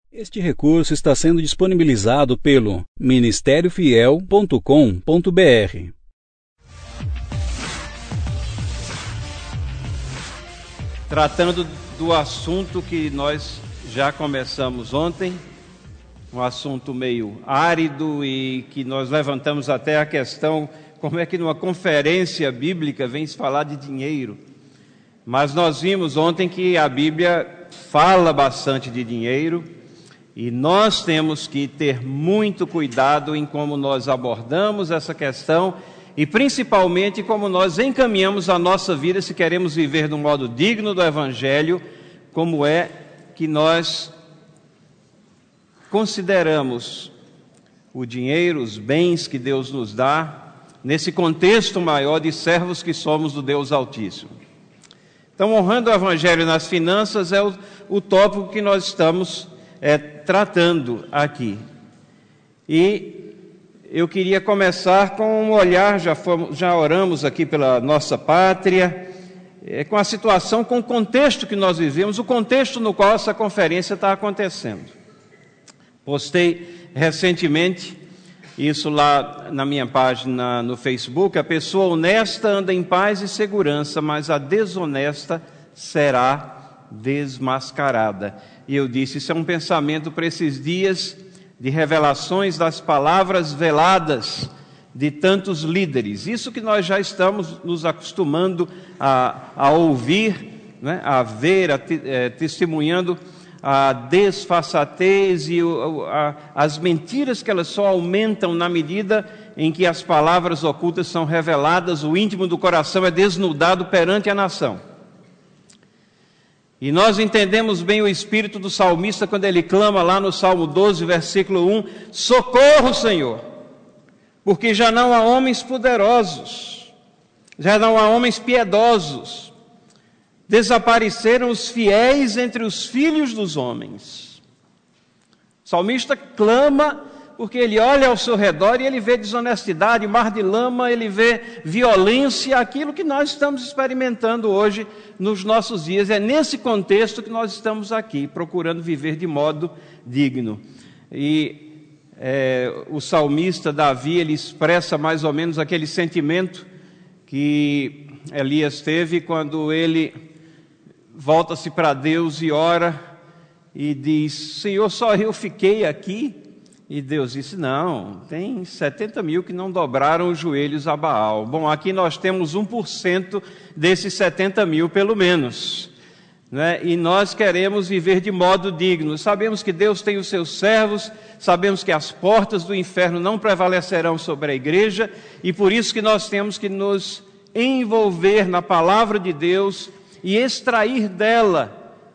Este recurso está sendo disponibilizado pelo ministériofiel.com.br. Tratando do assunto que nós já começamos ontem, um assunto meio árido e que nós levantamos até a questão como é que numa conferência bíblica vem se falar de dinheiro. Mas nós vimos ontem que a Bíblia fala bastante de dinheiro e nós temos que ter muito cuidado em como nós abordamos essa questão e principalmente como nós encaminhamos a nossa vida se queremos viver de um modo digno do Evangelho, como é que nós consideramos o dinheiro, os bens que Deus nos dá, nesse contexto maior de servos que somos do Deus Altíssimo. Então, honrando o Evangelho nas finanças é o tópico que nós estamos tratando aqui. E eu queria começar com um olhar, já oramos aqui pela nossa pátria, com a situação, com o contexto que nós vivemos, o contexto no qual essa conferência está acontecendo. Postei recentemente isso lá na minha página no Facebook: a pessoa honesta anda em paz e segurança, mas a desonesta será desmascarada. E eu disse, isso é um pensamento para esses dias de revelações das palavras veladas de tantos líderes. Isso que nós já estamos nos acostumando a ouvir, né? A ver, testemunhando a desfaçatez e as mentiras que elas só aumentam na medida em que as palavras ocultas são reveladas, o íntimo do coração é desnudado perante a nação. E nós entendemos bem o espírito do salmista quando ele clama lá no Salmo 12, versículo 1, socorro, Senhor, porque já não há homens poderosos, já não há homens piedosos, desapareceram os fiéis entre os filhos dos homens. O salmista clama porque ele olha ao seu redor e ele vê desonestidade, mar de lama, ele vê violência, aquilo que nós estamos experimentando hoje nos nossos dias. É nesse contexto que nós estamos aqui, procurando viver de modo digno. E o salmista Davi, ele expressa mais ou menos aquele sentimento que Elias teve quando ele volta-se para Deus e ora e diz, Senhor, só eu fiquei aqui? E Deus disse, não, tem 70 mil que não dobraram os joelhos a Baal. Bom, aqui nós temos 1% desses 70 mil, pelo menos, né? E nós queremos viver de modo digno. Sabemos que Deus tem os seus servos, sabemos que as portas do inferno não prevalecerão sobre a igreja, e por isso que nós temos que nos envolver na palavra de Deus e extrair dela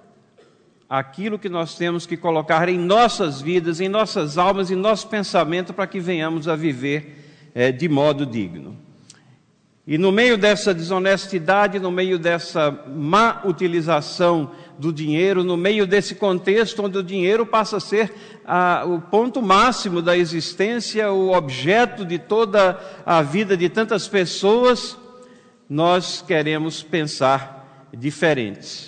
aquilo que nós temos que colocar em nossas vidas, em nossas almas, em nosso pensamento, para que venhamos a viver de modo digno. E no meio dessa desonestidade, no meio dessa má utilização do dinheiro, no meio desse contexto onde o dinheiro passa a ser o ponto máximo da existência, o objeto de toda a vida de tantas pessoas, nós queremos pensar diferentes.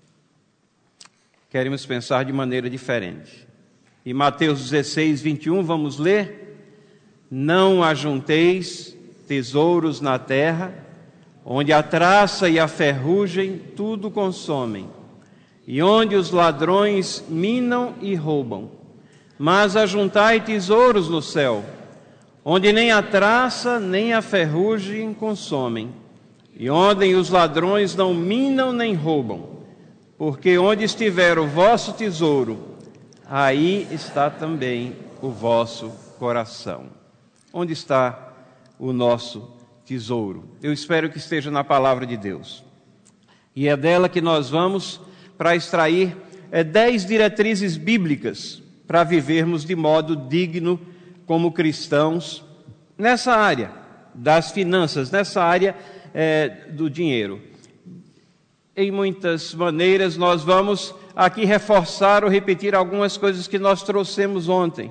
Queremos pensar de maneira diferente. Em Mateus 16, 21, vamos ler: não ajunteis tesouros na terra, onde a traça e a ferrugem tudo consomem, e onde os ladrões minam e roubam. Mas ajuntai tesouros no céu, onde nem a traça nem a ferrugem consomem, e onde os ladrões não minam nem roubam. Porque onde estiver o vosso tesouro, aí está também o vosso coração. Onde está o nosso tesouro? Eu espero que esteja na palavra de Deus. E é dela que nós vamos para extrair 10 diretrizes bíblicas para vivermos de modo digno como cristãos nessa área das finanças, nessa área do dinheiro. Em muitas maneiras, nós vamos aqui reforçar ou repetir algumas coisas que nós trouxemos ontem.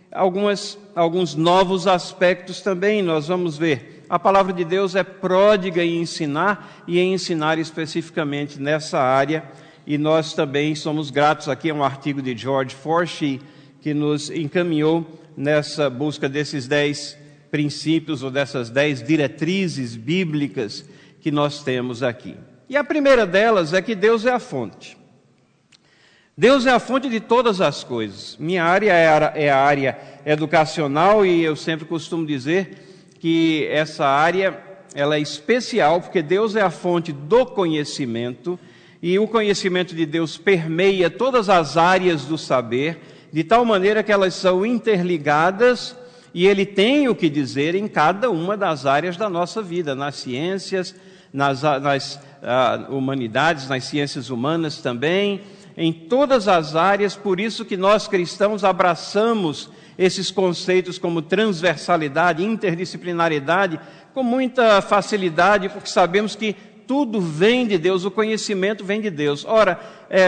Alguns novos aspectos também nós vamos ver. A palavra de Deus é pródiga em ensinar, e em ensinar especificamente nessa área e nós também somos gratos. Aqui é um artigo de George Forshee, que nos encaminhou nessa busca desses 10 princípios ou dessas 10 diretrizes bíblicas que nós temos aqui. E a primeira delas é que Deus é a fonte. Deus é a fonte de todas as coisas. Minha área é a área educacional e eu sempre costumo dizer que essa área ela é especial porque Deus é a fonte do conhecimento e o conhecimento de Deus permeia todas as áreas do saber, de tal maneira que elas são interligadas e Ele tem o que dizer em cada uma das áreas da nossa vida, nas ciências, nas humanidades, nas ciências humanas também, em todas as áreas. Por isso que nós cristãos abraçamos esses conceitos como transversalidade, interdisciplinaridade, com muita facilidade, porque sabemos que tudo vem de Deus, o conhecimento vem de Deus. Ora,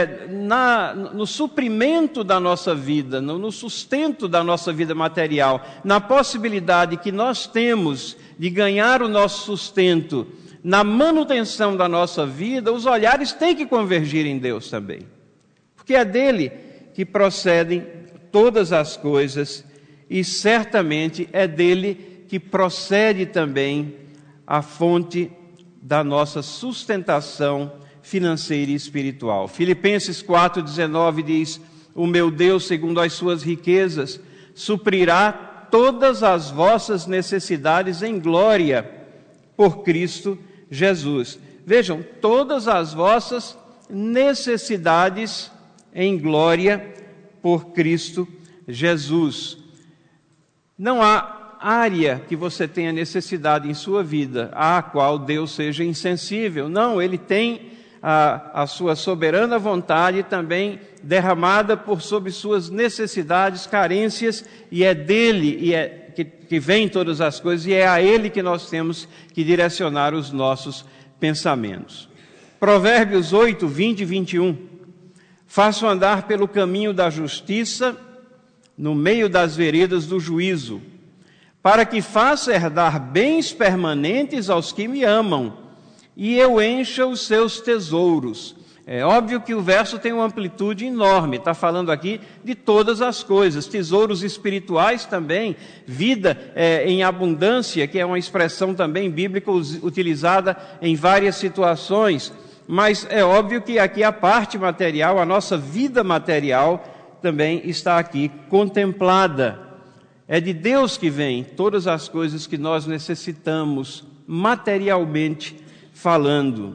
no suprimento da nossa vida, no sustento da nossa vida material, na possibilidade que nós temos de ganhar o nosso sustento, na manutenção da nossa vida, os olhares têm que convergir em Deus também. Porque é dele que procedem todas as coisas e certamente é dele que procede também a fonte da nossa sustentação financeira e espiritual. Filipenses 4,19 diz: o meu Deus, segundo as suas riquezas, suprirá todas as vossas necessidades em glória por Cristo Jesus. Vejam, todas as vossas necessidades em glória por Cristo Jesus. Não há área que você tenha necessidade em sua vida à qual Deus seja insensível. Não, Ele tem a sua soberana vontade também derramada por sobre suas necessidades, carências, e é dele que vem todas as coisas, e é a Ele que nós temos que direcionar os nossos pensamentos. Provérbios 8, 20 e 21. Faço andar pelo caminho da justiça, no meio das veredas do juízo, para que faça herdar bens permanentes aos que me amam, e eu encha os seus tesouros. É óbvio que o verso tem uma amplitude enorme, está falando aqui de todas as coisas, tesouros espirituais também, vida em abundância, que é uma expressão também bíblica utilizada em várias situações, mas é óbvio que aqui a parte material, a nossa vida material, também está aqui contemplada. É de Deus que vem todas as coisas que nós necessitamos, materialmente falando.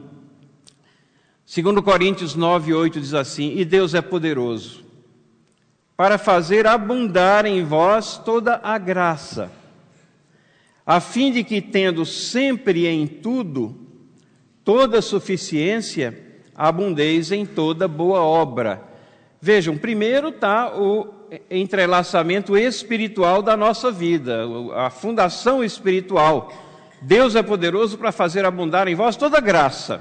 2 Coríntios 9, 8 diz assim: e Deus é poderoso para fazer abundar em vós toda a graça, a fim de que, tendo sempre em tudo toda suficiência, abundeis em toda boa obra. Vejam, primeiro está o entrelaçamento espiritual da nossa vida, a fundação espiritual. Deus é poderoso para fazer abundar em vós toda graça,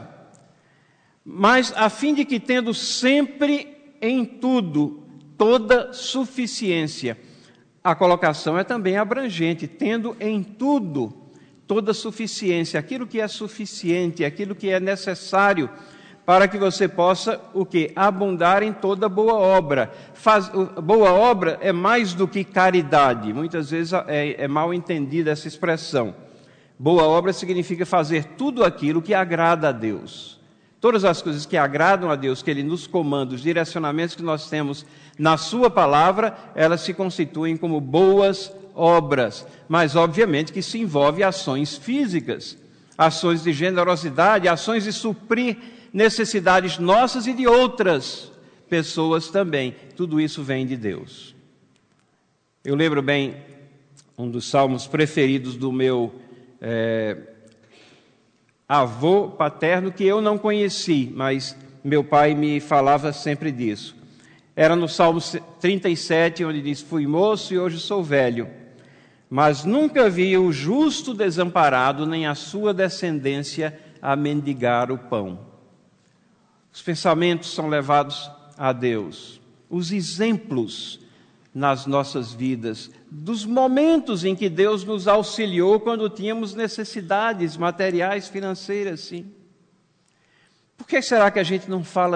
mas a fim de que, tendo sempre em tudo toda suficiência, a colocação é também abrangente, tendo em tudo toda suficiência, aquilo que é suficiente, aquilo que é necessário para que você possa, o quê? Abundar em toda boa obra. Boa obra é mais do que caridade. Muitas vezes é mal entendida essa expressão. Boa obra significa fazer tudo aquilo que agrada a Deus. Todas as coisas que agradam a Deus, que Ele nos comanda, os direcionamentos que nós temos na Sua palavra, elas se constituem como boas obras. Mas, obviamente, que isso envolve ações físicas, ações de generosidade, ações de suprir necessidades nossas e de outras pessoas também. Tudo isso vem de Deus. Eu lembro bem um dos salmos preferidos do meu avô paterno, que eu não conheci, mas meu pai me falava sempre disso. Era no Salmo 37, onde diz: fui moço e hoje sou velho, mas nunca vi o justo desamparado, nem a sua descendência a mendigar o pão. Os pensamentos são levados a Deus. Os exemplos nas nossas vidas, dos momentos em que Deus nos auxiliou quando tínhamos necessidades materiais, financeiras, sim. Por que será que a gente não fala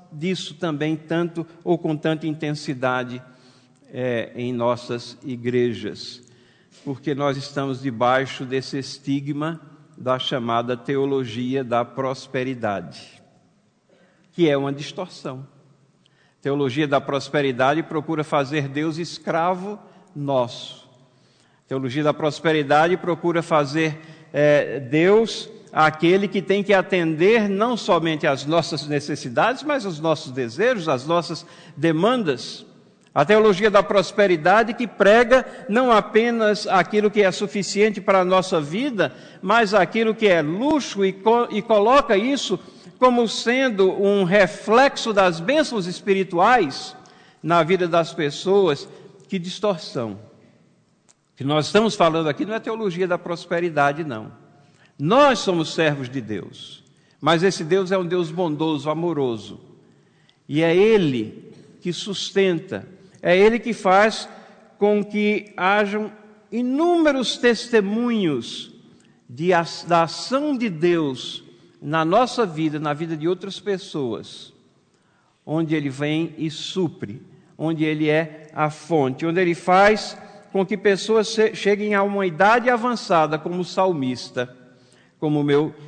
disso também tanto ou com tanta intensidade em nossas igrejas, porque nós estamos debaixo desse estigma da chamada teologia da prosperidade, que é uma distorção. Teologia da prosperidade procura fazer Deus escravo nosso. Teologia da prosperidade procura fazer Deus aquele que tem que atender não somente às nossas necessidades, mas aos nossos desejos, às nossas demandas. A teologia da prosperidade que prega não apenas aquilo que é suficiente para a nossa vida, mas aquilo que é luxo e coloca isso como sendo um reflexo das bênçãos espirituais na vida das pessoas. Que distorção! O que nós estamos falando aqui não é teologia da prosperidade, não. Nós somos servos de Deus, mas esse Deus é um Deus bondoso, amoroso, e é Ele que sustenta, é Ele que faz com que hajam inúmeros testemunhos da ação de Deus na nossa vida, na vida de outras pessoas, onde Ele vem e supre, onde Ele é a fonte, onde Ele faz com que pessoas cheguem a uma idade avançada, como o salmista, como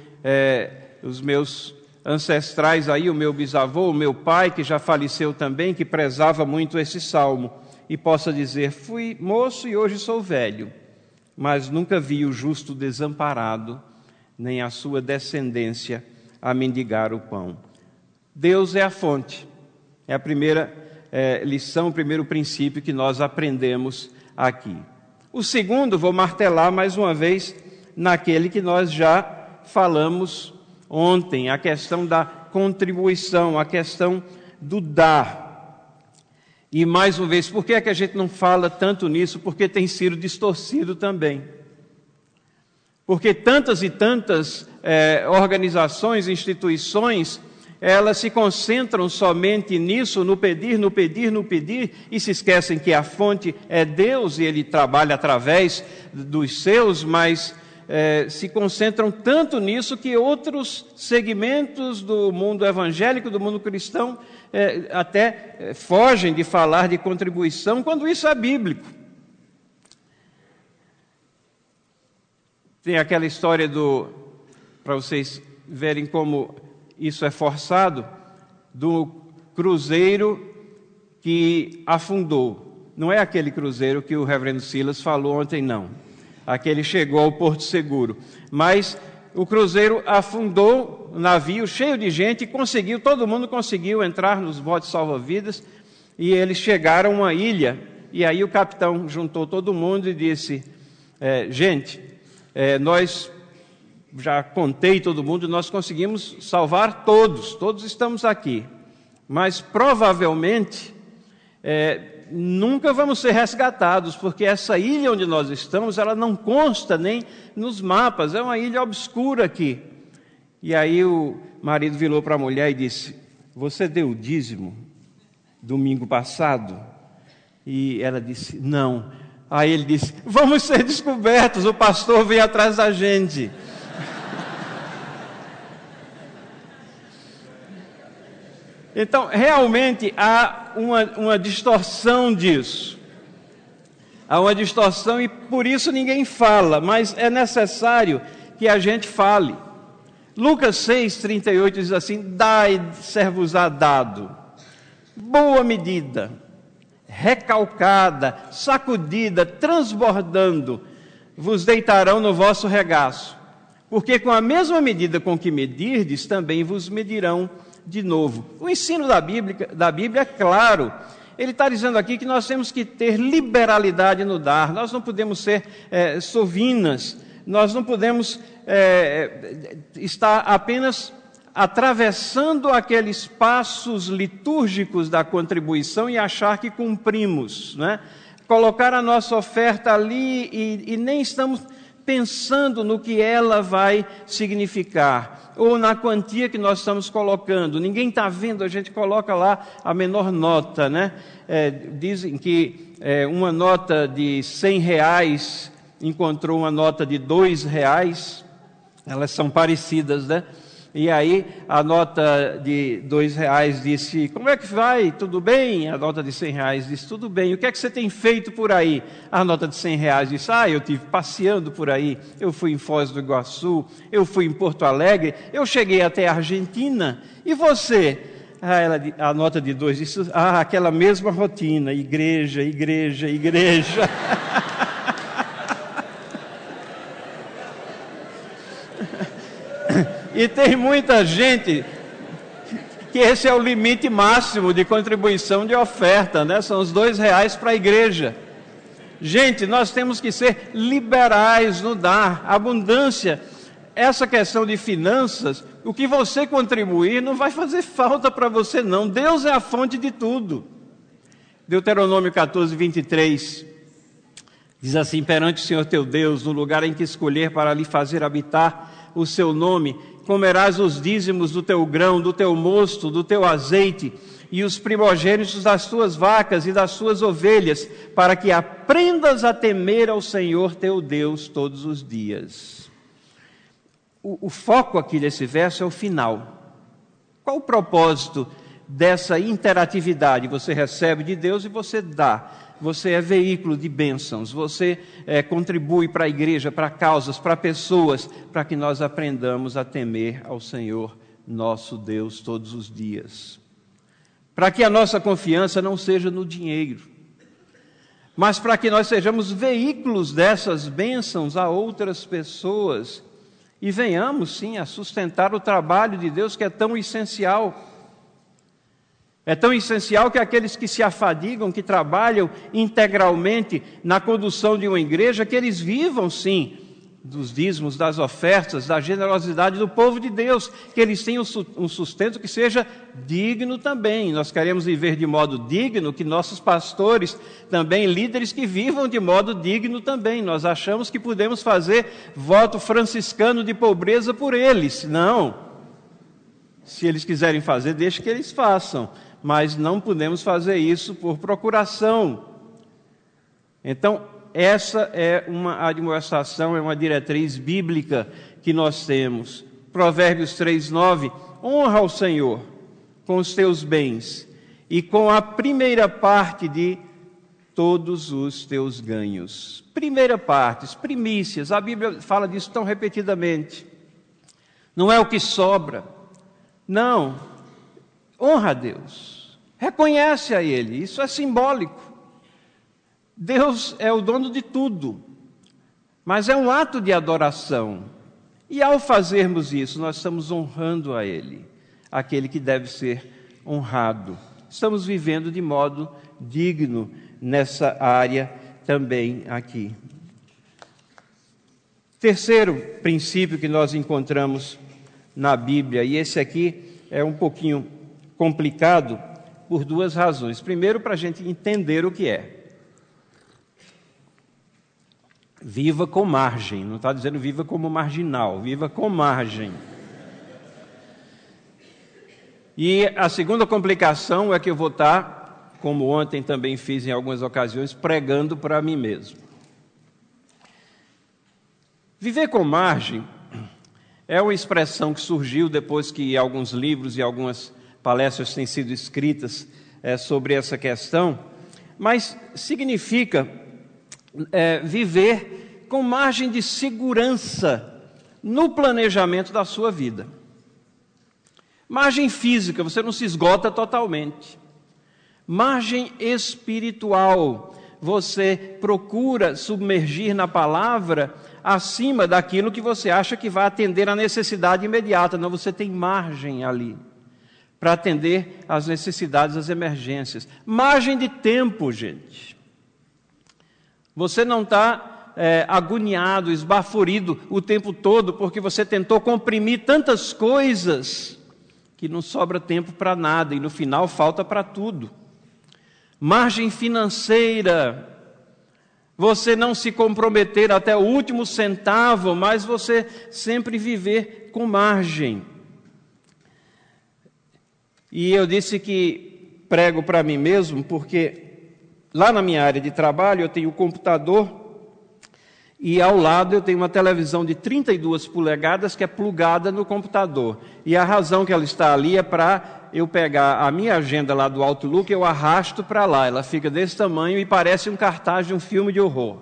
os meus ancestrais aí, o meu bisavô, o meu pai, que já faleceu também, que prezava muito esse salmo, e possa dizer: fui moço e hoje sou velho, mas nunca vi o justo desamparado, nem a sua descendência a mendigar o pão. Deus é a fonte. É a primeira lição, o primeiro princípio que nós aprendemos aqui. O segundo, vou martelar mais uma vez naquele que nós já falamos ontem, a questão da contribuição, a questão do dar. E mais uma vez, por que é que a gente não fala tanto nisso? Porque tem sido distorcido também. Porque tantas e tantas organizações, instituições, elas se concentram somente nisso, no pedir, no pedir, no pedir, e se esquecem que a fonte é Deus e Ele trabalha através dos seus, mas se concentram tanto nisso que outros segmentos do mundo evangélico, do mundo cristão, até fogem de falar de contribuição, quando isso é bíblico. Tem aquela história para vocês verem como isso é forçado, do cruzeiro que afundou. Não é aquele cruzeiro que o reverendo Silas falou ontem, não. Aquele chegou ao Porto Seguro. Mas o cruzeiro afundou, o navio cheio de gente, todo mundo conseguiu entrar nos botes salva-vidas, e eles chegaram a uma ilha, e aí o capitão juntou todo mundo e disse: gente, nós, já contei todo mundo, nós conseguimos salvar todos estamos aqui, mas provavelmente nunca vamos ser resgatados, porque essa ilha onde nós estamos, ela não consta nem nos mapas, é uma ilha obscura aqui. E aí o marido virou para a mulher e disse: você deu o dízimo domingo passado? E ela disse: não. Aí ele disse: vamos ser descobertos, o pastor veio atrás da gente. Então, realmente há uma distorção disso. Há uma distorção e por isso ninguém fala, mas é necessário que a gente fale. Lucas 6,38 diz assim: dai, ser-vos-á dado, boa medida, recalcada, sacudida, transbordando, vos deitarão no vosso regaço, porque com a mesma medida com que medirdes, também vos medirão de novo. O ensino da Bíblia é claro. Ele está dizendo aqui que nós temos que ter liberalidade no dar, nós não podemos ser sovinas, nós não podemos estar apenas atravessando aqueles passos litúrgicos da contribuição e achar que cumprimos, né? Colocar a nossa oferta ali e nem estamos pensando no que ela vai significar, ou na quantia que nós estamos colocando. Ninguém está vendo, a gente coloca lá a menor nota, né? Dizem que uma nota de R$100 encontrou uma nota de R$2, elas são parecidas, né? E aí a nota de R$2 disse: como é que vai? Tudo bem? A nota de R$100 disse: tudo bem. O que é que você tem feito por aí? A nota de R$100 disse: eu tive passeando por aí, eu fui em Foz do Iguaçu, eu fui em Porto Alegre, eu cheguei até a Argentina. E você? A nota de R$2 disse: aquela mesma rotina, igreja, igreja, igreja. E tem muita gente que esse é o limite máximo de contribuição de oferta, né? São os R$2 para a igreja. Gente, nós temos que ser liberais no dar, abundância. Essa questão de finanças, o que você contribuir não vai fazer falta para você não. Deus é a fonte de tudo. Deuteronômio 14:23 diz assim: perante o Senhor teu Deus, no lugar em que escolher para lhe fazer habitar o seu nome, comerás os dízimos do teu grão, do teu mosto, do teu azeite, e os primogênitos das tuas vacas e das tuas ovelhas, para que aprendas a temer ao Senhor teu Deus todos os dias. O foco aqui desse verso é o final. Qual o propósito dessa interatividade? Você recebe de Deus e você dá. Você é veículo de bênçãos, você contribui para a igreja, para causas, para pessoas, para que nós aprendamos a temer ao Senhor, nosso Deus, todos os dias. Para que a nossa confiança não seja no dinheiro, mas para que nós sejamos veículos dessas bênçãos a outras pessoas e venhamos, sim, a sustentar o trabalho de Deus que é tão essencial. É tão essencial que aqueles que se afadigam, que trabalham integralmente na condução de uma igreja, que eles vivam, sim, dos dízimos, das ofertas, da generosidade do povo de Deus, que eles tenham um sustento que seja digno também. Nós queremos viver de modo digno, que nossos pastores, também líderes, que vivam de modo digno também. Nós achamos que podemos fazer voto franciscano de pobreza por eles. Não. Se eles quiserem fazer, deixe que eles façam. Mas não podemos fazer isso por procuração. Então, essa é uma admoestação, é uma diretriz bíblica que nós temos. Provérbios 3:9, honra o Senhor com os teus bens e com a primeira parte de todos os teus ganhos. Primeira parte, primícias, a Bíblia fala disso tão repetidamente. Não é o que sobra, não. Honra a Deus, reconhece a Ele, isso é simbólico. Deus é o dono de tudo, mas é um ato de adoração. E ao fazermos isso, nós estamos honrando a Ele, aquele que deve ser honrado. Estamos vivendo de modo digno nessa área também aqui. Terceiro princípio que nós encontramos na Bíblia, e esse aqui é um pouquinho complicado por duas razões. Primeiro, para a gente entender o que é. Viva com margem, não está dizendo viva como marginal, viva com margem. E a segunda complicação é que eu vou estar, como ontem também fiz em algumas ocasiões, pregando para mim mesmo. Viver com margem é uma expressão que surgiu depois que alguns livros e algumas palestras têm sido escritas sobre essa questão, mas significa viver com margem de segurança no planejamento da sua vida. Margem física, você não se esgota totalmente. Margem espiritual, você procura submergir na palavra acima daquilo que você acha que vai atender a necessidade imediata. Não, você tem margem ali para atender às necessidades, às emergências. Margem de tempo, gente. Você não está agoniado, esbaforido o tempo todo, porque você tentou comprimir tantas coisas que não sobra tempo para nada e no final falta para tudo. Margem financeira. Você não se comprometer até o último centavo, mas você sempre viver com margem. E eu disse que prego para mim mesmo, porque lá na minha área de trabalho eu tenho um computador E ao lado eu tenho uma televisão de 32 polegadas que é plugada no computador. E a razão que ela está ali é para eu pegar a minha agenda lá do Outlook, eu arrasto para lá. Ela fica desse tamanho e parece um cartaz de um filme de horror.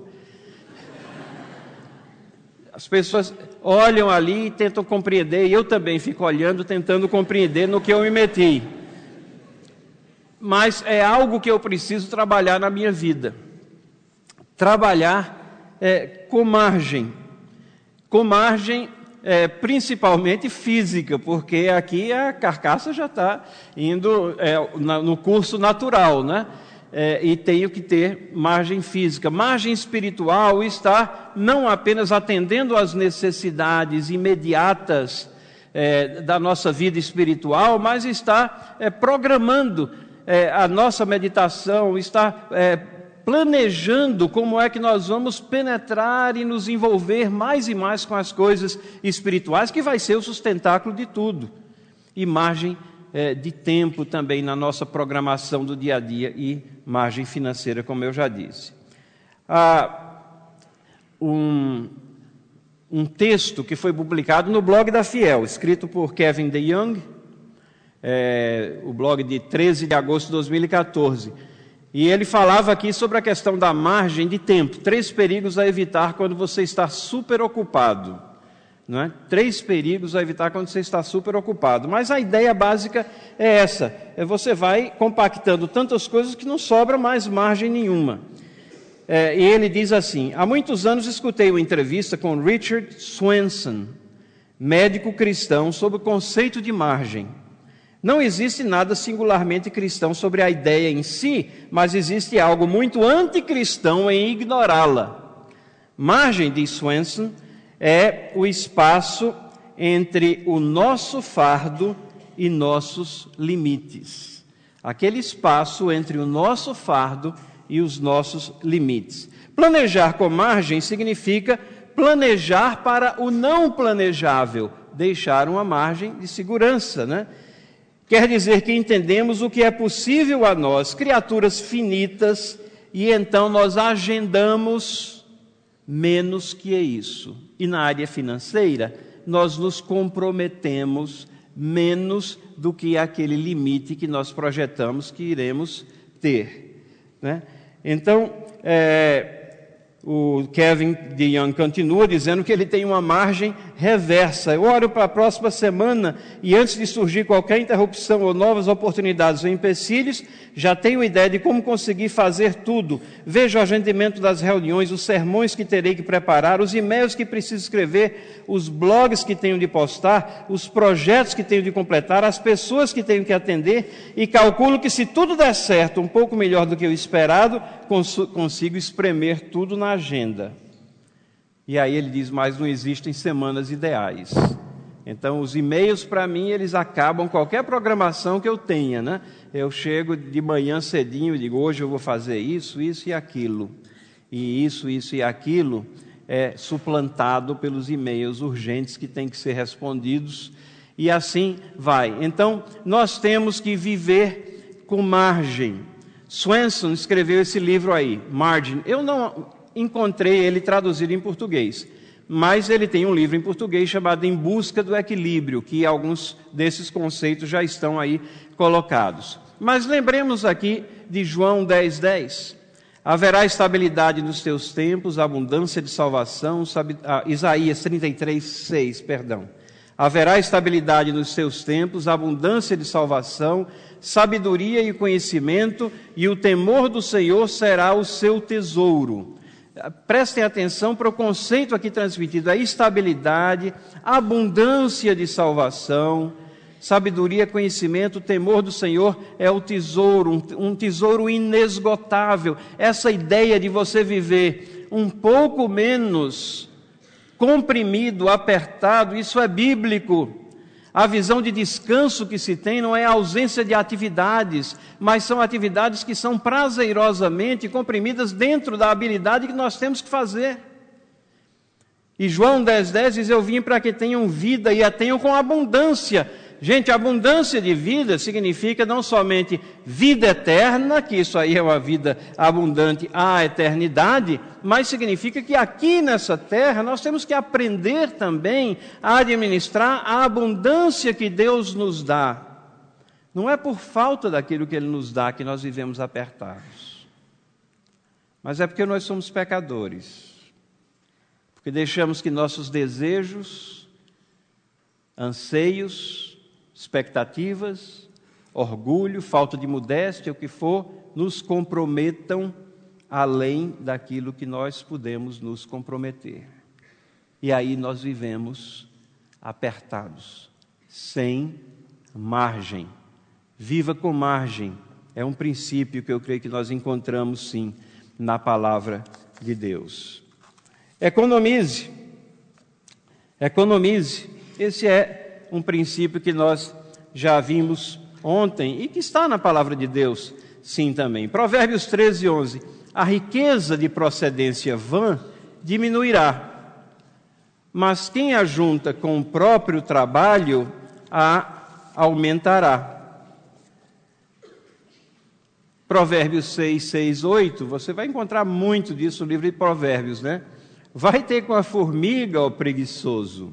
As pessoas olham ali e tentam compreender, e eu também fico olhando, tentando compreender no que eu me meti. Mas é algo que eu preciso trabalhar na minha vida. Trabalhar com margem principalmente física, porque aqui a carcaça já está indo no curso natural, né? E tenho que ter margem física. Margem espiritual está não apenas atendendo às necessidades imediatas da nossa vida espiritual, mas está programando a nossa meditação, está planejando como é que nós vamos penetrar e nos envolver mais e mais com as coisas espirituais, que vai ser o sustentáculo de tudo. E margem de tempo também na nossa programação do dia a dia e margem financeira, como eu já disse. Um texto que foi publicado no blog da Fiel, escrito por Kevin DeYoung, o blog de 13 de agosto de 2014. E ele falava aqui sobre a questão da margem de tempo. 3 perigos a evitar quando você está super ocupado. Não é? 3 perigos a evitar quando você está super ocupado. Mas a ideia básica é essa. Você vai compactando tantas coisas que não sobra mais margem nenhuma. E ele diz assim: há muitos anos escutei uma entrevista com Richard Swenson, médico cristão, sobre o conceito de margem. Não existe nada singularmente cristão sobre a ideia em si, mas existe algo muito anticristão em ignorá-la. Margem, diz Swenson, é o espaço entre o nosso fardo e nossos limites. Aquele espaço entre o nosso fardo e os nossos limites. Planejar com margem significa planejar para o não planejável, deixar uma margem de segurança, né? Quer dizer que entendemos o que é possível a nós, criaturas finitas, e então nós agendamos menos que isso. E na área financeira, nós nos comprometemos menos do que aquele limite que nós projetamos que iremos ter, né? Então, o Kevin DeYoung continua dizendo que ele tem uma margem reversa. Eu oro para a próxima semana e antes de surgir qualquer interrupção ou novas oportunidades ou empecilhos, já tenho ideia de como conseguir fazer tudo. Vejo o agendamento das reuniões, os sermões que terei que preparar, os e-mails que preciso escrever, os blogs que tenho de postar, os projetos que tenho de completar, as pessoas que tenho que atender, e calculo que se tudo der certo, um pouco melhor do que o esperado, consigo espremer tudo na agenda. E aí ele diz, mas não existem semanas ideais. Então os e-mails para mim, eles acabam qualquer programação que eu tenha, né? Eu chego de manhã cedinho e digo, hoje eu vou fazer isso, isso e aquilo. E isso e aquilo é suplantado pelos e-mails urgentes que têm que ser respondidos. E assim vai. Então nós temos que viver com margem. Swenson escreveu esse livro aí, Margin. Eu não encontrei ele traduzido em português, mas ele tem um livro em português chamado Em Busca do Equilíbrio, que alguns desses conceitos já estão aí colocados. Mas lembremos aqui de João 10:10. Haverá estabilidade nos teus tempos, abundância de salvação, Isaías 33:6, perdão. Haverá estabilidade nos seus tempos, abundância de salvação, sabedoria e conhecimento, e o temor do Senhor será o seu tesouro. Prestem atenção para o conceito aqui transmitido, a estabilidade, abundância de salvação, sabedoria, conhecimento, o temor do Senhor é o tesouro, um tesouro inesgotável. Essa ideia de você viver um pouco menos comprimido, apertado, isso é bíblico. A visão de descanso que se tem não é a ausência de atividades, mas são atividades que são prazerosamente comprimidas dentro da habilidade que nós temos que fazer. E João 10:10 diz, eu vim para que tenham vida e a tenham com abundância. Gente, abundância de vida significa não somente vida eterna, que isso aí é uma vida abundante à eternidade, mas significa que aqui nessa terra nós temos que aprender também a administrar a abundância que Deus nos dá. Não é por falta daquilo que Ele nos dá que nós vivemos apertados, mas é porque nós somos pecadores, porque deixamos que nossos desejos, anseios, expectativas, orgulho, falta de modéstia, o que for, nos comprometam além daquilo que nós podemos nos comprometer. E aí nós vivemos apertados, sem margem. Viva com margem. É um princípio que eu creio que nós encontramos, sim, na palavra de Deus. Economize. Economize. Esse é um princípio que nós já vimos ontem e que está na palavra de Deus, sim, também. Provérbios 13, 11. A riqueza de procedência vã diminuirá, mas quem ajunta com o próprio trabalho a aumentará. Provérbios 6, 6, 8, você vai encontrar muito disso no livro de Provérbios, né? Vai ter com a formiga, ó preguiçoso.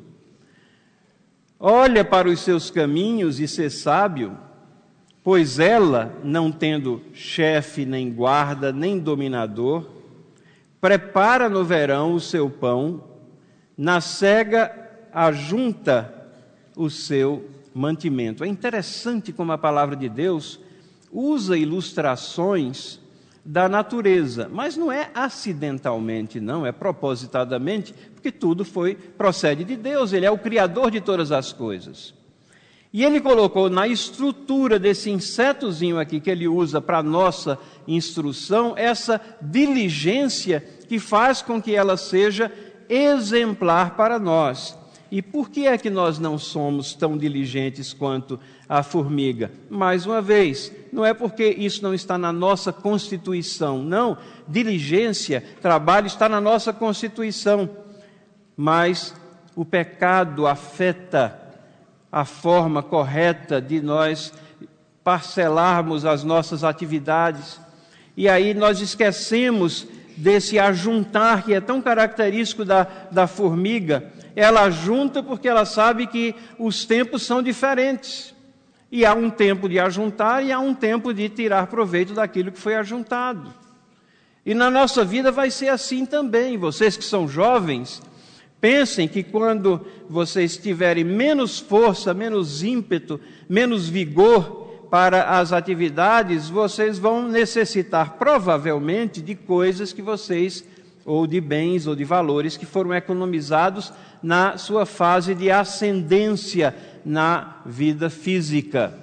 Olha para os seus caminhos e sê sábio, pois ela, não tendo chefe, nem guarda, nem dominador, prepara no verão o seu pão, na cega ajunta o seu mantimento. É interessante como a palavra de Deus usa ilustrações da natureza, mas não é acidentalmente, não, é propositadamente, porque tudo procede de Deus, Ele é o Criador de todas as coisas. E Ele colocou na estrutura desse insetozinho aqui, que Ele usa para nossa instrução, essa diligência que faz com que ela seja exemplar para nós. E por que é que nós não somos tão diligentes quanto a formiga? Mais uma vez, não é porque isso não está na nossa Constituição, não. Diligência, trabalho está na nossa Constituição, mas o pecado afeta a forma correta de nós parcelarmos as nossas atividades. E aí nós esquecemos desse ajuntar que é tão característico da formiga. Ela junta porque ela sabe que os tempos são diferentes. E há um tempo de ajuntar e há um tempo de tirar proveito daquilo que foi ajuntado. E na nossa vida vai ser assim também. Vocês que são jovens, pensem que quando vocês tiverem menos força, menos ímpeto, menos vigor para as atividades, vocês vão necessitar provavelmente de coisas que vocês, ou de bens ou de valores que foram economizados na sua fase de ascendência na vida física.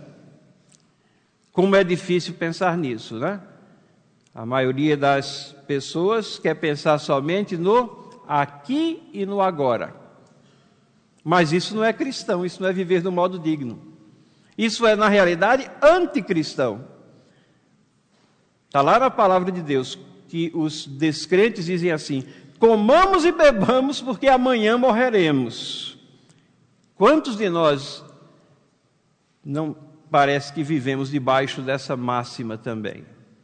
Como é difícil pensar nisso, né? A maioria das pessoas quer pensar somente no aqui e no agora. Mas isso não é cristão, isso não é viver do modo digno. Isso é, na realidade, anticristão. Está lá na palavra de Deus que os descrentes dizem assim: comamos e bebamos porque amanhã morreremos. Quantos de nós não parece que vivemos debaixo dessa máxima também?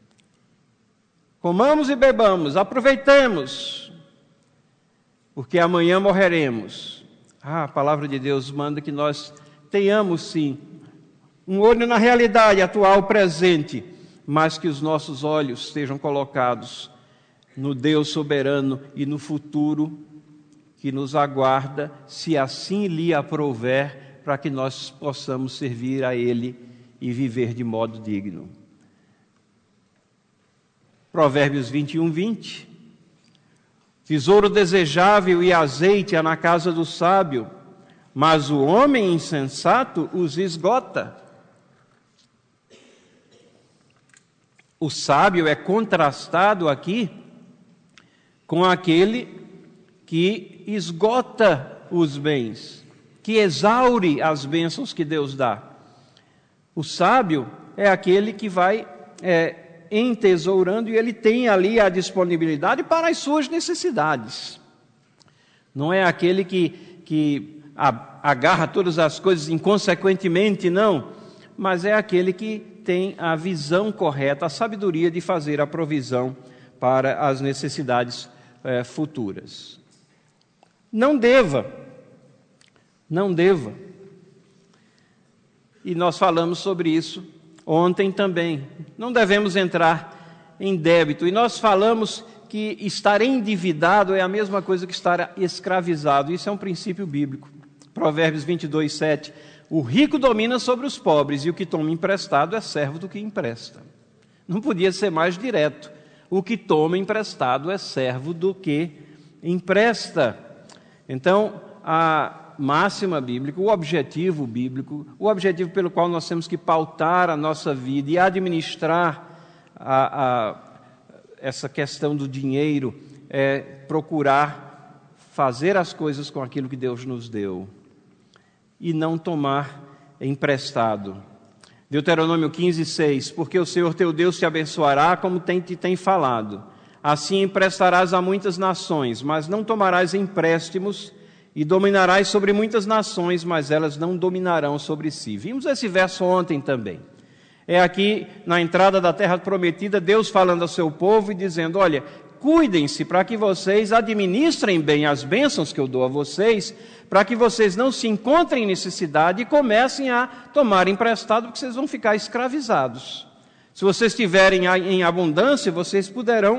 Comamos e bebamos, aproveitemos, porque amanhã morreremos. A palavra de Deus manda que nós tenhamos, sim, um olho na realidade atual, presente, mas que os nossos olhos sejam colocados no Deus soberano e no futuro que nos aguarda, se assim lhe aprouver, para que nós possamos servir a Ele e viver de modo digno. Provérbios 21, 20. Tesouro desejável e azeite há na casa do sábio, mas o homem insensato os esgota. O sábio é contrastado aqui com aquele que esgota os bens, que exaure as bênçãos que Deus dá. O sábio é aquele que vai entesourando e ele tem ali a disponibilidade para as suas necessidades. Não é aquele que agarra todas as coisas inconsequentemente, não, mas é aquele que tem a visão correta, a sabedoria de fazer a provisão para as necessidades futuras. Não deva. E nós falamos sobre isso ontem também. Não devemos entrar em débito. E nós falamos que estar endividado é a mesma coisa que estar escravizado. Isso é um princípio bíblico. Provérbios 22, 7. O rico domina sobre os pobres e o que toma emprestado é servo do que empresta. Não podia ser mais direto. O que toma emprestado é servo do que empresta. Então, a máxima bíblica, o objetivo bíblico, o objetivo pelo qual nós temos que pautar a nossa vida e administrar essa questão do dinheiro é procurar fazer as coisas com aquilo que Deus nos deu e não tomar emprestado. Deuteronômio 15, 6. Porque o Senhor teu Deus te abençoará como te tem falado. Assim emprestarás a muitas nações, mas não tomarás empréstimos, e dominarás sobre muitas nações, mas elas não dominarão sobre si. Vimos esse verso ontem também. É aqui, na entrada da terra prometida, Deus falando ao seu povo e dizendo, olha, cuidem-se para que vocês administrem bem as bênçãos que eu dou a vocês, para que vocês não se encontrem em necessidade e comecem a tomar emprestado, porque vocês vão ficar escravizados. Se vocês tiverem em abundância, vocês poderão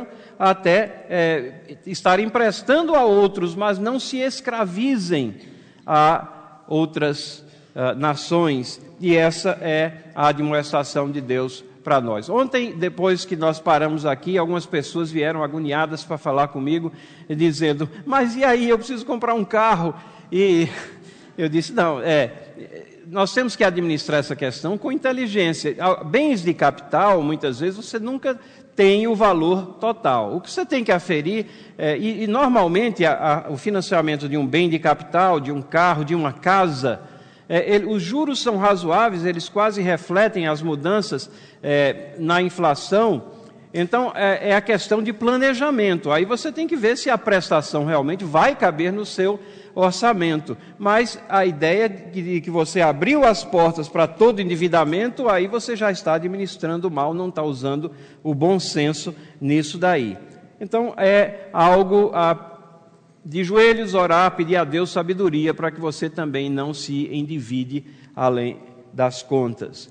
até estar emprestando a outros, mas não se escravizem a outras nações. E essa é a admoestação de Deus para nós. Ontem, depois que nós paramos aqui, algumas pessoas vieram agoniadas para falar comigo, dizendo, mas e aí, eu preciso comprar um carro? E eu disse, não, nós temos que administrar essa questão com inteligência. Bens de capital, muitas vezes, você nunca tem o valor total. O que você tem que aferir, e normalmente o financiamento de um bem de capital, de um carro, de uma casa, os juros são razoáveis, eles quase refletem as mudanças na inflação. Então, é a questão de planejamento. Aí você tem que ver se a prestação realmente vai caber no seu orçamento. Mas a ideia de que você abriu as portas para todo endividamento, aí você já está administrando mal, não está usando o bom senso nisso daí. Então, é algo de joelhos orar, pedir a Deus sabedoria para que você também não se endivide além das contas.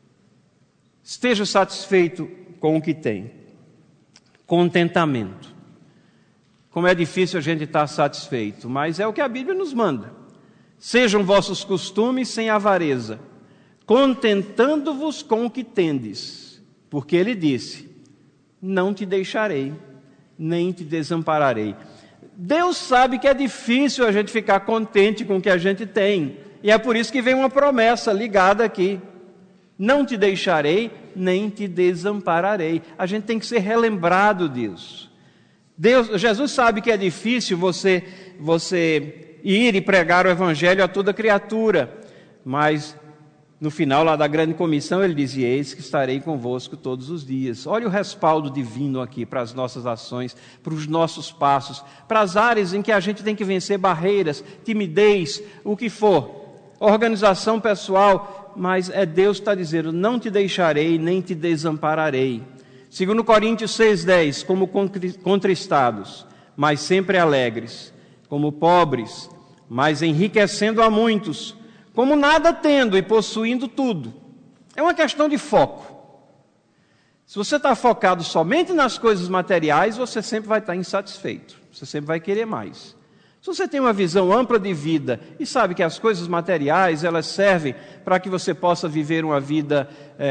Esteja satisfeito com o que tem. Contentamento. Como é difícil a gente estar satisfeito, mas é o que a Bíblia nos manda. Sejam vossos costumes sem avareza, contentando-vos com o que tendes, porque ele disse, não te deixarei, nem te desampararei. Deus sabe que é difícil a gente ficar contente com o que a gente tem, e é por isso que vem uma promessa ligada aqui. Não te deixarei, nem te desampararei. A gente tem que ser relembrado disso. Jesus sabe que é difícil você ir e pregar o Evangelho a toda criatura, mas no final lá da grande comissão ele dizia, eis que estarei convosco todos os dias. Olha o respaldo divino aqui para as nossas ações, para os nossos passos, para as áreas em que a gente tem que vencer barreiras, timidez, o que for, organização pessoal, mas Deus que está dizendo, não te deixarei, nem te desampararei. 2 Coríntios 6,10, como contristados, mas sempre alegres, como pobres, mas enriquecendo a muitos, como nada tendo e possuindo tudo. É uma questão de foco. Se você está focado somente nas coisas materiais, você sempre vai estar insatisfeito, você sempre vai querer mais. Se você tem uma visão ampla de vida e sabe que as coisas materiais, elas servem para que você possa viver uma vida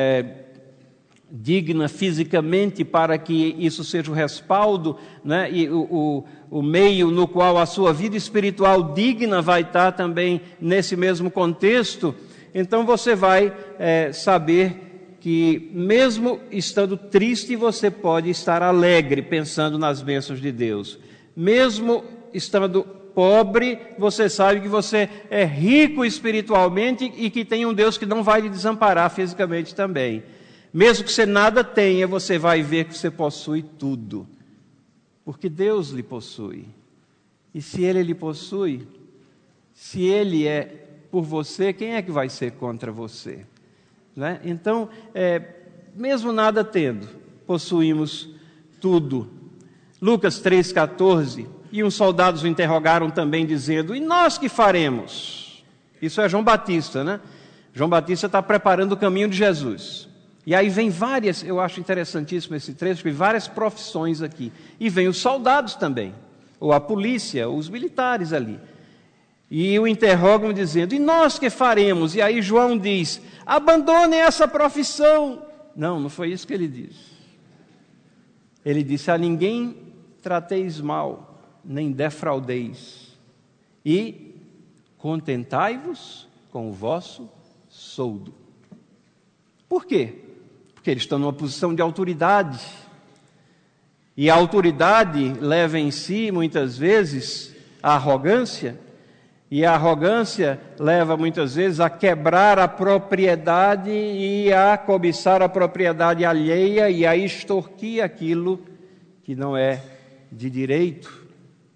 digna fisicamente, para que isso seja o respaldo, né? E o meio no qual a sua vida espiritual digna vai estar também nesse mesmo contexto, então você vai saber que mesmo estando triste, você pode estar alegre, pensando nas bênçãos de Deus. Mesmo estando pobre, você sabe que você é rico espiritualmente e que tem um Deus que não vai lhe desamparar fisicamente também. Mesmo que você nada tenha, você vai ver que você possui tudo, porque Deus lhe possui. E se Ele lhe possui, Se ele é por você, quem é que vai ser contra você? Né? Então, mesmo nada tendo, possuímos tudo. Lucas 3,14, e uns soldados o interrogaram também, dizendo: e nós que faremos? Isso é João Batista, né? João Batista está preparando o caminho de Jesus. E aí vem várias, eu acho interessantíssimo esse trecho, vem várias profissões aqui. E vem os soldados também, ou a polícia, ou os militares ali. E o interrogam dizendo: e nós que faremos? E aí João diz: abandonem essa profissão. Não foi isso que ele disse. Ele disse: a ninguém trateis mal, nem defraudeis, e contentai-vos com o vosso soldo. Por quê? Porque eles estão numa posição de autoridade. E a autoridade leva em si, muitas vezes, a arrogância. E a arrogância leva, muitas vezes, a quebrar a propriedade e a cobiçar a propriedade alheia e a extorquir aquilo que não é de direito.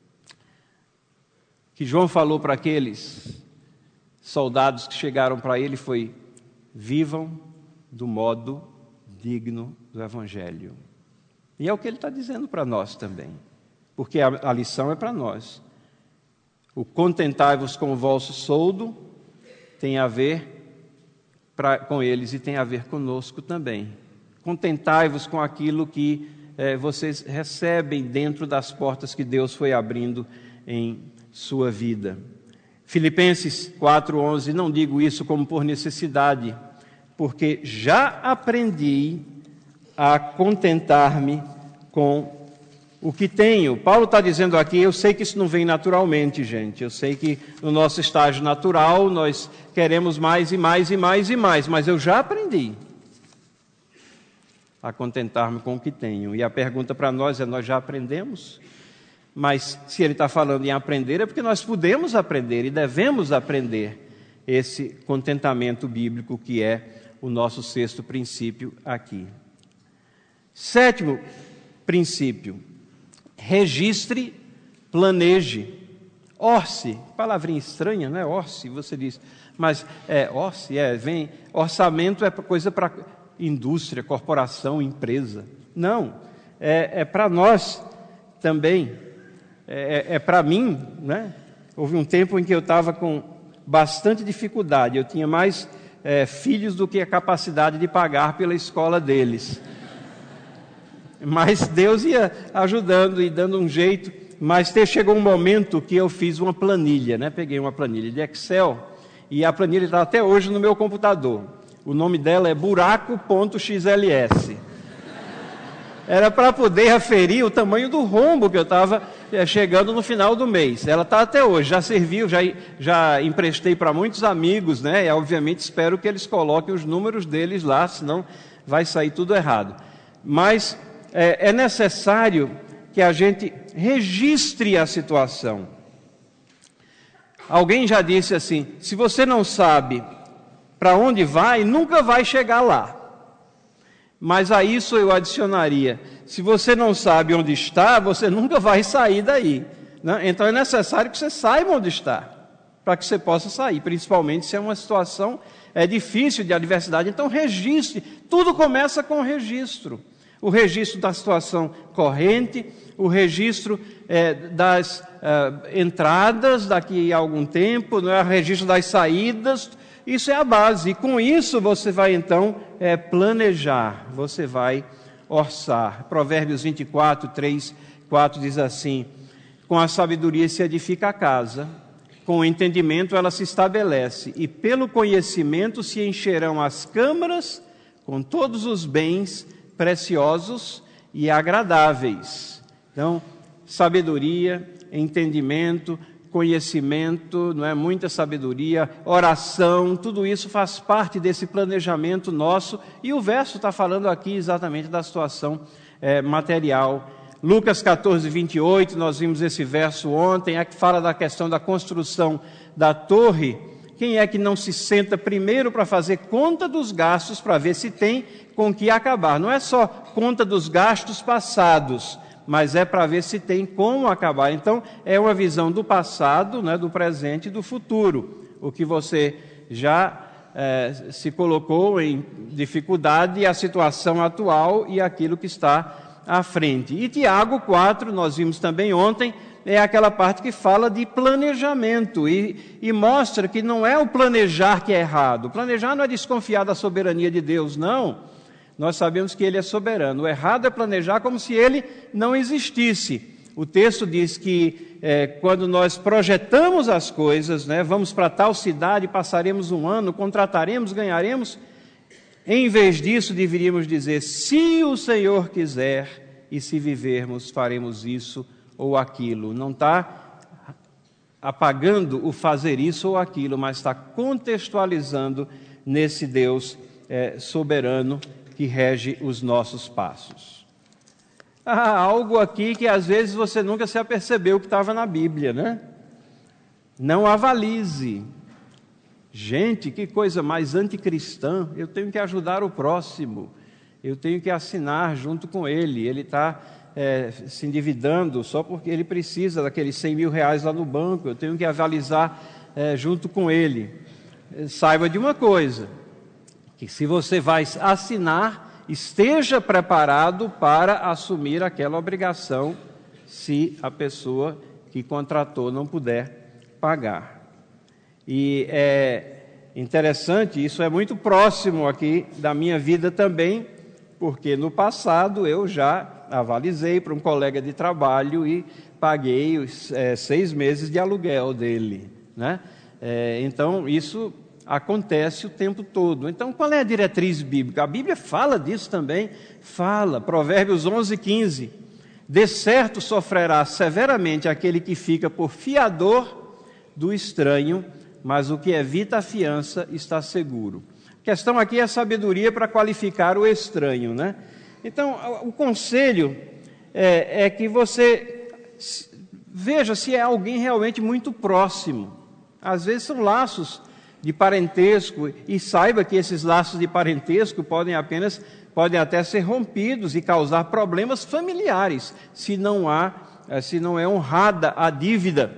Que João falou para aqueles soldados que chegaram para ele foi: vivam do modo digno do Evangelho. E é o que ele está dizendo para nós também, porque a lição é para nós. O contentai-vos com o vosso soldo tem a ver com eles e tem a ver conosco também. Contentai-vos com aquilo que vocês recebem dentro das portas que Deus foi abrindo em sua vida. Filipenses 4,11, não digo isso como por necessidade, porque já aprendi a contentar-me com o que tenho. Paulo está dizendo aqui, eu sei que isso não vem naturalmente, gente. Eu sei que no nosso estágio natural nós queremos mais e mais e mais e mais, mas eu já aprendi a contentar-me com o que tenho. E a pergunta para nós é: nós já aprendemos? Mas se ele está falando em aprender, é porque nós podemos aprender e devemos aprender esse contentamento bíblico que é o nosso sexto princípio aqui. Sétimo princípio: registre, planeje. Orce, palavrinha estranha, né? Orce, você diz, mas orçamento é coisa para indústria, corporação, empresa. Não, é para nós também. É para mim, né? Houve um tempo em que eu estava com bastante dificuldade. Eu tinha mais filhos do que a capacidade de pagar pela escola deles. Mas Deus ia ajudando e dando um jeito. Mas chegou um momento que eu fiz uma planilha, né? Peguei uma planilha de Excel e a planilha está até hoje no meu computador. O nome dela é buraco.xls. Era para poder aferir o tamanho do rombo que eu estava chegando no final do mês. Ela está até hoje, já serviu, já emprestei para muitos amigos, né? E obviamente espero que eles coloquem os números deles lá, senão vai sair tudo errado. Mas é necessário que a gente registre a situação. Alguém já disse assim: se você não sabe para onde vai, nunca vai chegar lá. Mas a isso eu adicionaria: se você não sabe onde está, você nunca vai sair daí, né? Então é necessário que você saiba onde está, para que você possa sair, principalmente se é uma situação difícil de adversidade. Então registre, tudo começa com o registro. O registro da situação corrente, o registro das entradas daqui a algum tempo, o registro das saídas. Isso é a base, e com isso você vai então planejar, você vai orçar. Provérbios 24, 3, 4 diz assim: com a sabedoria se edifica a casa, com o entendimento ela se estabelece, e pelo conhecimento se encherão as câmaras com todos os bens preciosos e agradáveis. Então, sabedoria, entendimento, conhecimento, não é? Muita sabedoria, oração, tudo isso faz parte desse planejamento nosso, e o verso está falando aqui exatamente da situação material. Lucas 14, 28, nós vimos esse verso ontem, que fala da questão da construção da torre. Quem é que não se senta primeiro para fazer conta dos gastos, para ver se tem com que acabar? Não é só conta dos gastos passados, mas é para ver se tem como acabar. Então, é uma visão do passado, né, do presente e do futuro. O que você já se colocou em dificuldade, a situação atual e aquilo que está à frente. E Tiago 4, nós vimos também ontem, é aquela parte que fala de planejamento e mostra que não é o planejar que é errado. O planejar não é desconfiar da soberania de Deus, não. Nós sabemos que Ele é soberano. O errado é planejar como se Ele não existisse. O texto diz que quando nós projetamos as coisas, né, vamos para tal cidade, passaremos um ano, contrataremos, ganharemos. Em vez disso, deveríamos dizer, se o Senhor quiser e se vivermos, faremos isso ou aquilo. Não está apagando o fazer isso ou aquilo, mas está contextualizando nesse Deus soberano que rege os nossos passos. Algo aqui que às vezes você nunca se apercebeu que estava na Bíblia, né? Não avalize. Gente, que coisa mais anticristã. Eu tenho que ajudar o próximo. Eu tenho que assinar junto com ele. Ele está se endividando só porque ele precisa daqueles 100 mil reais lá no banco. Eu tenho que avalizar junto com ele. Saiba de uma coisa, que se você vai assinar, esteja preparado para assumir aquela obrigação se a pessoa que contratou não puder pagar. E é interessante, isso é muito próximo aqui da minha vida também, porque no passado eu já avalizei para um colega de trabalho e paguei os 6 meses de aluguel dele, né? Então isso acontece o tempo todo. Então, qual é a diretriz bíblica? A Bíblia fala disso também, fala, Provérbios 11:15, de certo sofrerá severamente aquele que fica por fiador do estranho, mas o que evita a fiança está seguro. A questão aqui é a sabedoria para qualificar o estranho, né? Então, o conselho é que você veja se é alguém realmente muito próximo. Às vezes são laços de parentesco, e saiba que esses laços de parentesco podem até ser rompidos e causar problemas familiares, se não é honrada a dívida.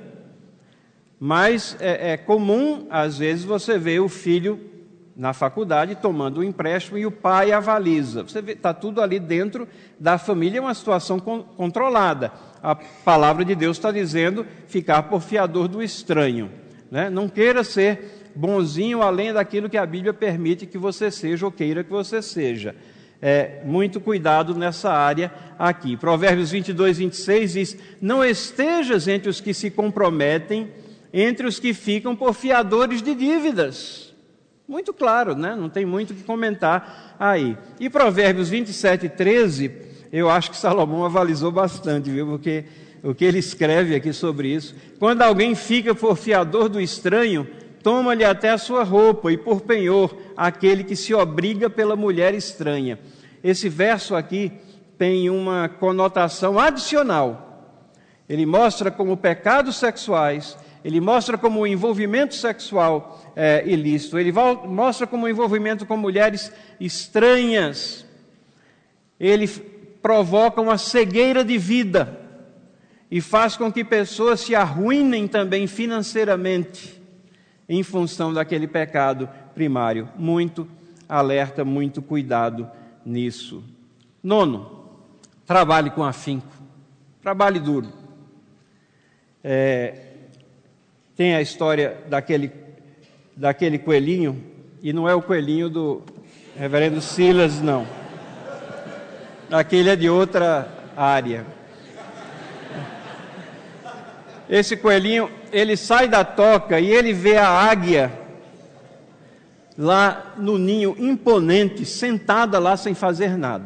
Mas é comum, às vezes, você ver o filho na faculdade tomando um empréstimo e o pai avaliza. Você vê, está tudo ali dentro da família, é uma situação controlada. A palavra de Deus está dizendo ficar por fiador do estranho, né? Não queira ser bonzinho além daquilo que a Bíblia permite que você seja ou queira que você seja. Muito cuidado nessa área aqui. Provérbios 22:26 diz, não estejas entre os que se comprometem, entre os que ficam por fiadores de dívidas. Muito claro, né? Não tem muito o que comentar aí. E Provérbios 27:13, eu acho que Salomão avalizou bastante, viu? Porque o que ele escreve aqui sobre isso, quando alguém fica por fiador do estranho, toma-lhe até a sua roupa, e por penhor aquele que se obriga pela mulher estranha. Esse verso aqui tem uma conotação adicional. Ele mostra como pecados sexuais, ele mostra como o envolvimento sexual ilícito, ele mostra como o envolvimento com mulheres estranhas. Ele provoca uma cegueira de vida e faz com que pessoas se arruinem também financeiramente em função daquele pecado primário. Muito alerta, muito cuidado nisso. 9, trabalhe com afinco, trabalhe duro. Tem a história daquele coelhinho, e não é o coelhinho do reverendo Silas, não. Aquele é de outra área. Esse coelhinho, ele sai da toca e ele vê a águia lá no ninho, imponente, sentada lá sem fazer nada.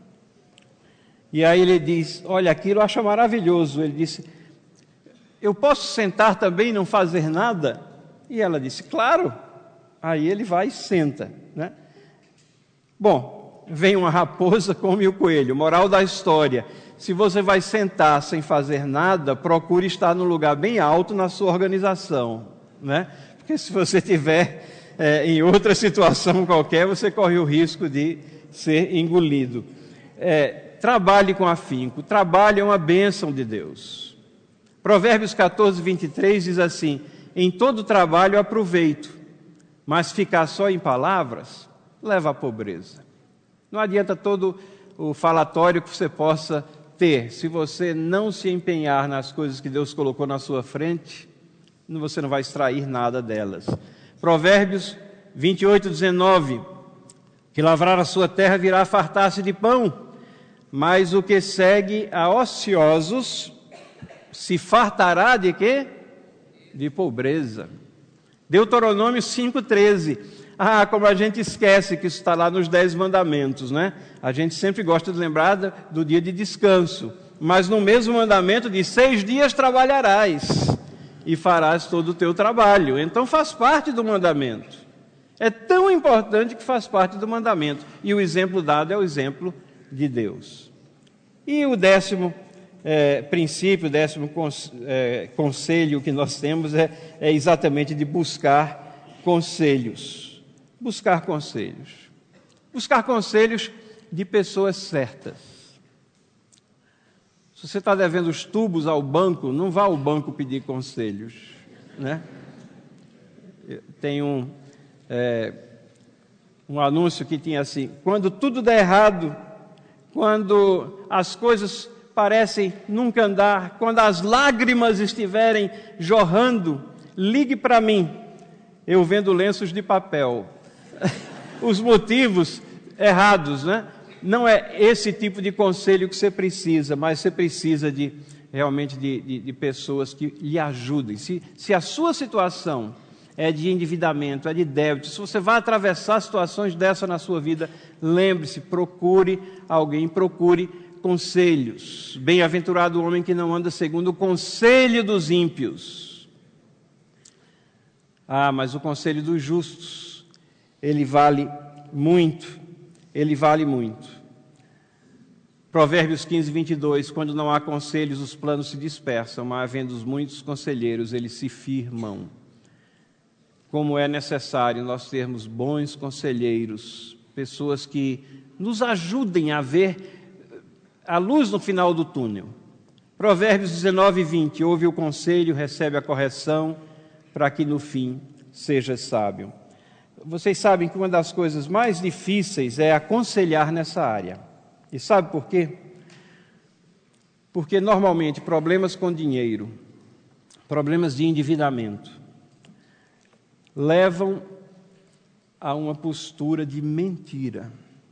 E aí ele diz, olha, aquilo eu acho maravilhoso. Ele disse, eu posso sentar também e não fazer nada? E ela disse, claro. Aí ele vai e senta, né? Bom, vem uma raposa, come o coelho. Moral da história, se você vai sentar sem fazer nada, procure estar num lugar bem alto na sua organização, né? Porque se você estiver em outra situação qualquer, você corre o risco de ser engolido. trabalhe com afinco. O trabalho é uma bênção de Deus. Provérbios 14, 23 diz assim: em todo trabalho aproveito, mas ficar só em palavras leva à pobreza. Não adianta todo o falatório que você possa ter, se você não se empenhar nas coisas que Deus colocou na sua frente, você não vai extrair nada delas. Provérbios 28, 19: que lavrar a sua terra virá a fartar-se de pão, mas o que segue a ociosos se fartará de quê? De pobreza. Deuteronômio 5,13. Como a gente esquece que isso está lá nos 10 mandamentos, né? A gente sempre gosta de lembrar do dia de descanso, mas no mesmo mandamento diz: 6 dias trabalharás e farás todo o teu trabalho. Então faz parte do mandamento. É tão importante que faz parte do mandamento. E o exemplo dado é o exemplo de Deus. E o 10º princípio, o 10º conselho que nós temos é exatamente de buscar conselhos. Buscar conselhos. Buscar conselhos de pessoas certas. Se você está devendo os tubos ao banco, não vá ao banco pedir conselhos, né? Tem um anúncio que tinha assim: quando tudo der errado, quando as coisas parecem nunca andar, quando as lágrimas estiverem jorrando, ligue para mim, eu vendo lenços de papel. Os motivos errados, né? Não é esse tipo de conselho que você precisa, mas você precisa realmente de pessoas que lhe ajudem. Se a sua situação é de endividamento, é de débito, se você vai atravessar situações dessa na sua vida, lembre-se, procure alguém, procure conselhos. Bem-aventurado o homem que não anda segundo o conselho dos ímpios. Mas o conselho dos justos, ele vale muito, ele vale muito. Provérbios 15, 22, quando não há conselhos, os planos se dispersam, mas havendo muitos conselheiros, eles se firmam. Como é necessário nós termos bons conselheiros, pessoas que nos ajudem a ver a luz no final do túnel. Provérbios 19, 20, ouve o conselho, recebe a correção, para que no fim seja sábio. Vocês sabem que uma das coisas mais difíceis é aconselhar nessa área. E sabe por quê? Porque normalmente problemas com dinheiro, problemas de endividamento, levam a uma postura de mentira.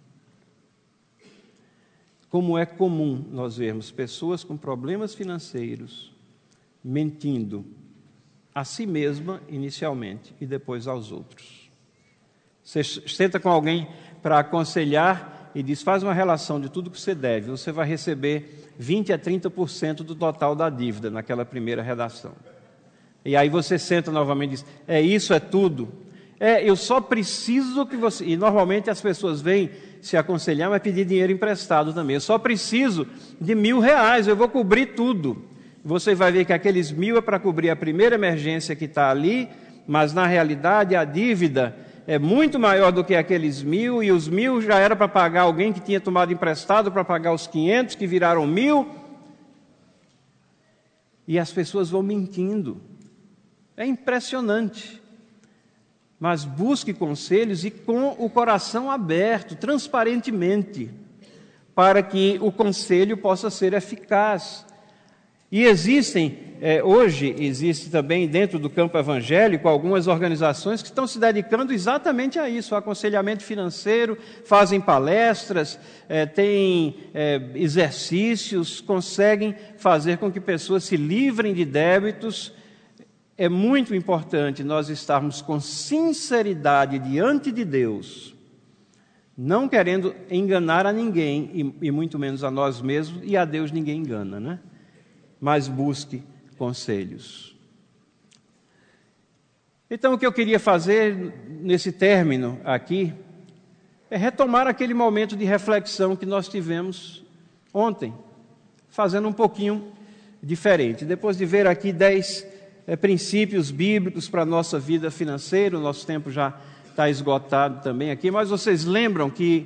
Como é comum nós vermos pessoas com problemas financeiros mentindo a si mesma inicialmente e depois aos outros. Você senta com alguém para aconselhar e diz: faz uma relação de tudo que você deve, você vai receber 20% a 30% do total da dívida naquela primeira redação. E aí você senta novamente e diz: isso é tudo? Eu só preciso que você... E normalmente as pessoas vêm se aconselhar, mas pedir dinheiro emprestado também. Eu só preciso de R$1.000, eu vou cobrir tudo. Você vai ver que aqueles 1.000 é para cobrir a primeira emergência que está ali, mas na realidade a dívida é muito maior do que aqueles 1.000, e os 1.000 já era para pagar alguém que tinha tomado emprestado, para pagar os 500, que viraram 1.000. E as pessoas vão mentindo. É impressionante. Mas busque conselhos e com o coração aberto, transparentemente, para que o conselho possa ser eficaz. E hoje existe também dentro do campo evangélico algumas organizações que estão se dedicando exatamente a isso, ao aconselhamento financeiro, fazem palestras, têm exercícios, conseguem fazer com que pessoas se livrem de débitos. É muito importante nós estarmos com sinceridade diante de Deus, não querendo enganar a ninguém, e muito menos a nós mesmos, e a Deus ninguém engana, né? Mas busque conselhos. Então, o que eu queria fazer nesse término aqui é retomar aquele momento de reflexão que nós tivemos ontem, fazendo um pouquinho diferente. Depois de ver aqui 10 princípios bíblicos para a nossa vida financeira, o nosso tempo já está esgotado também aqui, mas vocês lembram que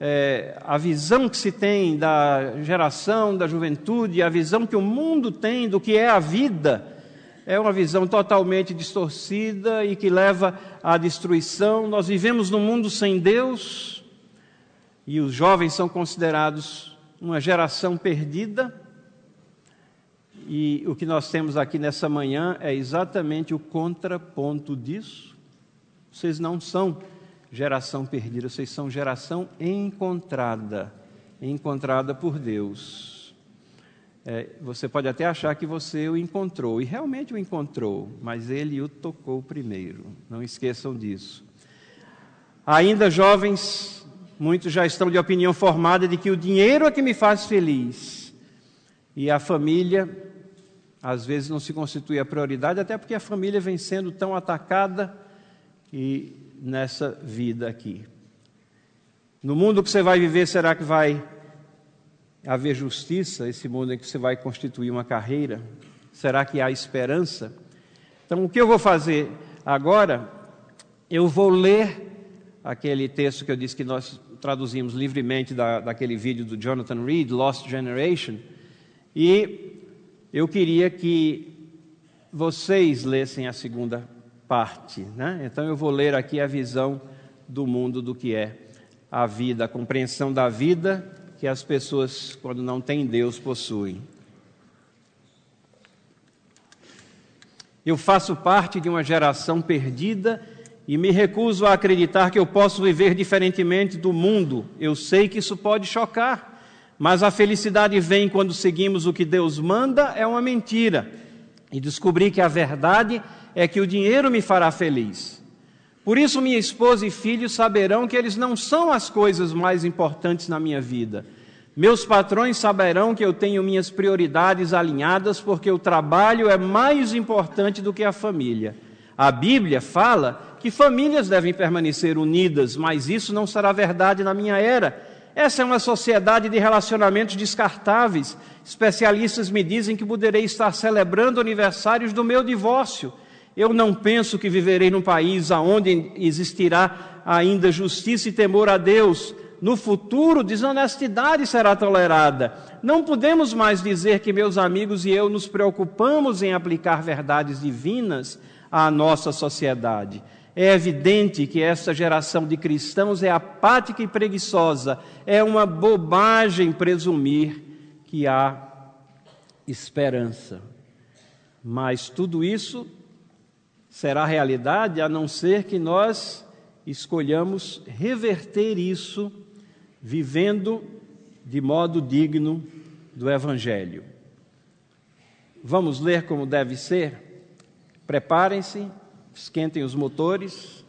a visão que se tem da geração, da juventude, a visão que o mundo tem do que é a vida, é uma visão totalmente distorcida e que leva à destruição. Nós vivemos num mundo sem Deus e os jovens são considerados uma geração perdida. E o que nós temos aqui nessa manhã é exatamente o contraponto disso. Vocês não são geração perdida, vocês são geração encontrada por Deus. Você pode até achar que você o encontrou, e realmente o encontrou, mas Ele o tocou primeiro, não esqueçam disso. Ainda jovens, muitos já estão de opinião formada de que o dinheiro é que me faz feliz, e a família, às vezes, não se constitui a prioridade, até porque a família vem sendo tão atacada e nessa vida aqui. No mundo que você vai viver, será que vai haver justiça? Esse mundo em que você vai constituir uma carreira? Será que há esperança? Então, o que eu vou fazer agora? Eu vou ler aquele texto que eu disse que nós traduzimos livremente daquele vídeo do Jonathan Reed, Lost Generation, e eu queria que vocês lessem a segunda parte, né? Então eu vou ler aqui a visão do mundo do que é a vida, a compreensão da vida que as pessoas, quando não têm Deus, possuem. Eu faço parte de uma geração perdida e me recuso a acreditar que eu posso viver diferentemente do mundo. Eu sei que isso pode chocar, mas a felicidade vem quando seguimos o que Deus manda, é uma mentira. E descobri que a verdade é que o dinheiro me fará feliz. Por isso, minha esposa e filhos saberão que eles não são as coisas mais importantes na minha vida. Meus patrões saberão que eu tenho minhas prioridades alinhadas, porque o trabalho é mais importante do que a família. A Bíblia fala que famílias devem permanecer unidas, mas isso não será verdade na minha era. Essa é uma sociedade de relacionamentos descartáveis. Especialistas me dizem que poderei estar celebrando aniversários do meu divórcio. Eu não penso que viverei num país onde existirá ainda justiça e temor a Deus. No futuro, desonestidade será tolerada. Não podemos mais dizer que meus amigos e eu nos preocupamos em aplicar verdades divinas à nossa sociedade. É evidente que esta geração de cristãos é apática e preguiçosa. É uma bobagem presumir que há esperança. Mas tudo isso será realidade a não ser que nós escolhamos reverter isso vivendo de modo digno do Evangelho. Vamos ler como deve ser? Preparem-se, esquentem os motores,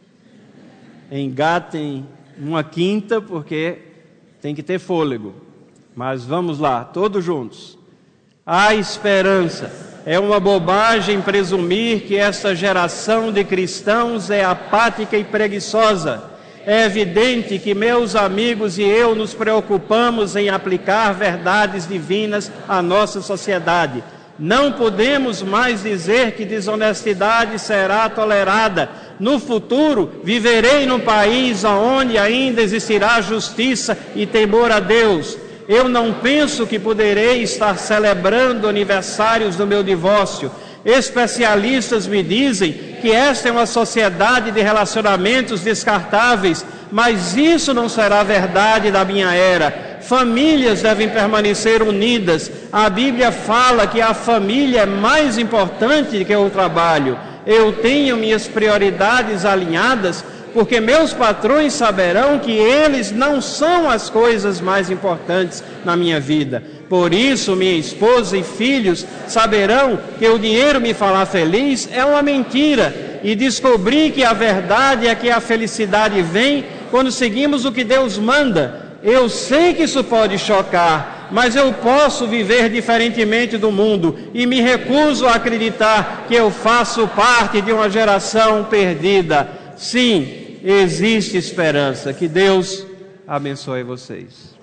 engatem uma quinta, porque tem que ter fôlego. Mas vamos lá, todos juntos. Há esperança. É uma bobagem presumir que essa geração de cristãos é apática e preguiçosa. É evidente que meus amigos e eu nos preocupamos em aplicar verdades divinas à nossa sociedade. Não podemos mais dizer que desonestidade será tolerada. No futuro, viverei num país onde ainda existirá justiça e temor a Deus. Eu não penso que poderei estar celebrando aniversários do meu divórcio. Especialistas me dizem que esta é uma sociedade de relacionamentos descartáveis, mas isso não será verdade da minha era. Famílias devem permanecer unidas. A Bíblia fala que a família é mais importante do que o trabalho. Eu tenho minhas prioridades alinhadas, porque meus patrões saberão que eles não são as coisas mais importantes na minha vida. Por isso, minha esposa e filhos saberão que o dinheiro me fará feliz é uma mentira. E descobri que a verdade é que a felicidade vem quando seguimos o que Deus manda. Eu sei que isso pode chocar, mas eu posso viver diferentemente do mundo e me recuso a acreditar que eu faço parte de uma geração perdida. Sim, existe esperança. Que Deus abençoe vocês.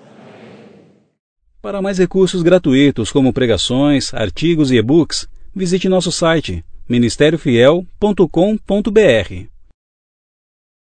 Para mais recursos gratuitos como pregações, artigos e e-books, visite nosso site ministériofiel.com.br.